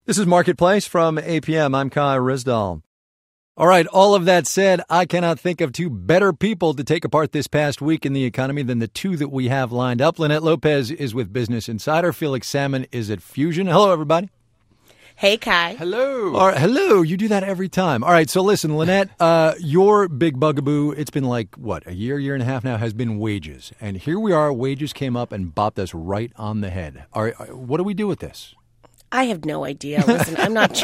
This is Marketplace from APM. I'm Kai Rizdal. All right, all of that said, I cannot think of two better people to take apart this past week in the economy than the two that we have lined up. Lynette Lopez is with Business Insider. Felix Salmon is at Fusion. Hello, everybody. Hey, Kai. Hello. All right, hello. You do that every time. All right, so listen, Lynette, your big bugaboo, it's been like, a year and a half now, has been wages. And here we are, wages came up and bopped us right on the head. All right, what do we do with this? I have no idea. Listen, I'm not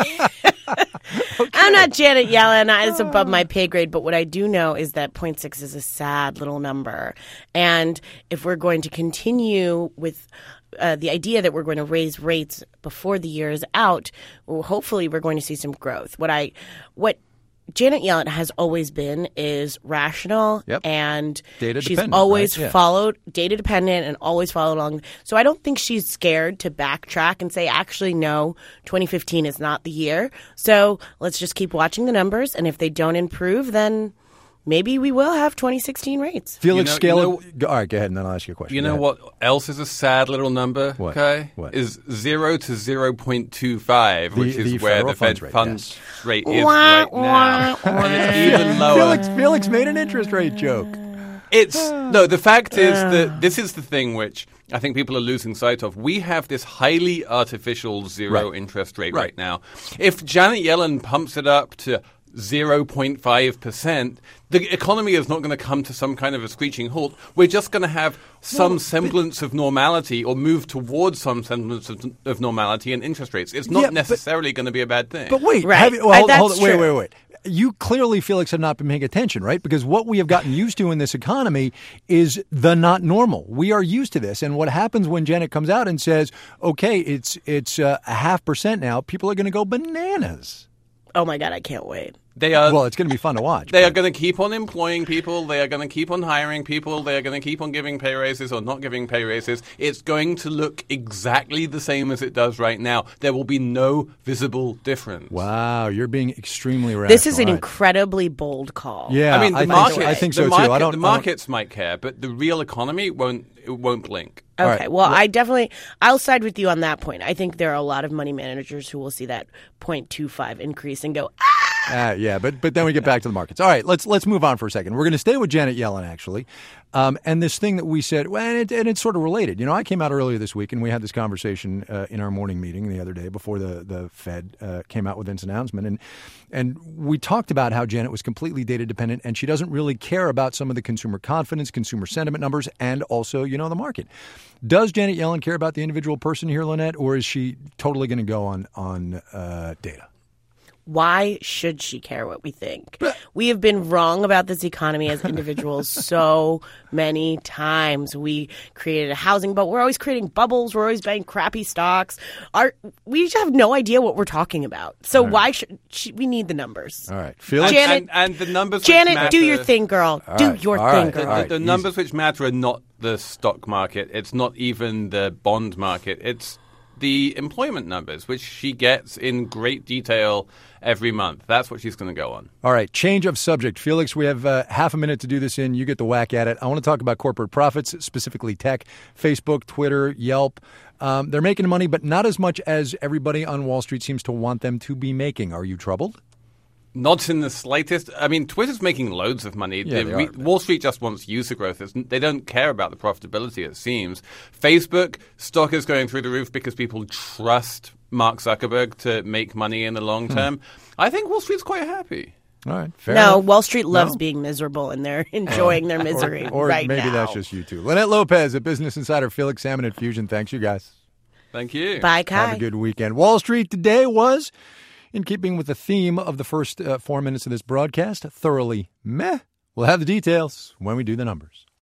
I'm not Janet Yellen. It's above my pay grade. But what I do know is that 0.6 is a sad little number. And if we're going to continue with the idea that we're going to raise rates before the year is out, well, hopefully we're going to see some growth. What Janet Yellen has always been is rational and she's always followed data dependent and always followed along. So I don't think she's scared to backtrack and say, actually, no, 2015 is not the year. So let's just keep watching the numbers. And if they don't improve, then maybe we will have 2016 rates. Felix, all right, go ahead, and then I'll ask you a question. You know what else is a sad little number, What? okay? What? Is 0 to 0.25, which is where the Fed funds rate is Wah, right now. wah, And it's even lower. Felix made an interest rate joke. The fact is that this is the thing which I think people are losing sight of. We have this highly artificial zero interest rate right now. If Janet Yellen pumps it up to 0.5%, the economy is not going to come to some kind of a screeching halt. We're just going to have some semblance of normality or move towards some semblance of normality in interest rates. It's not necessarily going to be a bad thing. But wait, Right. hold on, That's wait. You clearly, Felix, have not been paying attention, right? Because what we have gotten used to in this economy is the not normal. We are used to this. And what happens when Janet comes out and says, okay, it's 0.5% now, people are going to go bananas. Oh, my God, I can't wait. Well, it's going to be fun to watch. They are going to keep on employing people. They are going to keep on hiring people. They are going to keep on giving pay raises or not giving pay raises. It's going to look exactly the same as it does right now. There will be no visible difference. Wow, you're being extremely rational. This is an incredibly bold call. Yeah, I mean, I think so too. The markets might care, but the real economy won't blink. Okay, well, I'll side with you on that point. I think there are a lot of money managers who will see that 0.25 increase and go, but then we get back to the markets. All right, let's move on for a second. We're going to stay with Janet Yellen, actually, and this thing that we said, and it's sort of related. You know, I came out earlier this week, and we had this conversation in our morning meeting the other day before the Fed came out with its announcement, and we talked about how Janet was completely data dependent, and she doesn't really care about some of the consumer confidence, consumer sentiment numbers, and also, the market. Does Janet Yellen care about the individual person here, Lynette, or is she totally going to go on data? why should she care what we think? We have been wrong about this economy as individuals so many times. We created a housing bubble. We're always creating bubbles. We're always buying crappy stocks. We just have no idea what we're talking about. So why should we need the numbers? All right. Felix? Janet, and the numbers Janet, matter, do your thing, girl. Do your thing, girl. The numbers which matter are not the stock market. It's not even the bond market. It's the employment numbers, which she gets in great detail every month. That's what she's going to go on. All right. Change of subject. Felix, we have half a minute to do this in. You get the whack at it. I want to talk about corporate profits, specifically tech, Facebook, Twitter, Yelp. They're making money, but not as much as everybody on Wall Street seems to want them to be making. Are you troubled? Not in the slightest. I mean, Twitter's making loads of money. Yeah, Wall Street just wants user growth. They don't care about the profitability, it seems. Facebook, stock is going through the roof because people trust Mark Zuckerberg to make money in the long term. I think Wall Street's quite happy. All right. Fair enough. Wall Street loves being miserable, and they're enjoying their misery or right now. Or maybe that's just you two. Lynette Lopez at Business Insider, Felix Salmon at Fusion. Thanks, you guys. Thank you. Bye, Kai. Have a good weekend. Wall Street today was, in keeping with the theme of the first 4 minutes of this broadcast, thoroughly meh. We'll have the details when we do the numbers.